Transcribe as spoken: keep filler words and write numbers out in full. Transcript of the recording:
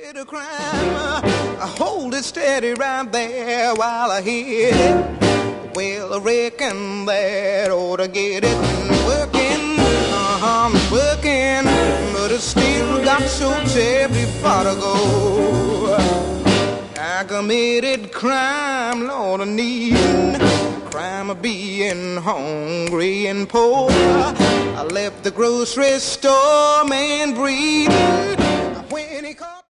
committed a crime. I hold it steady right there while I hit it. Well, I reckon that ought to get it working. Uh-huh, I'm working, but I still got so terribly far to go. I committed crime, Lord, I need crime of being hungry and poor. I left the grocery store, man, breathing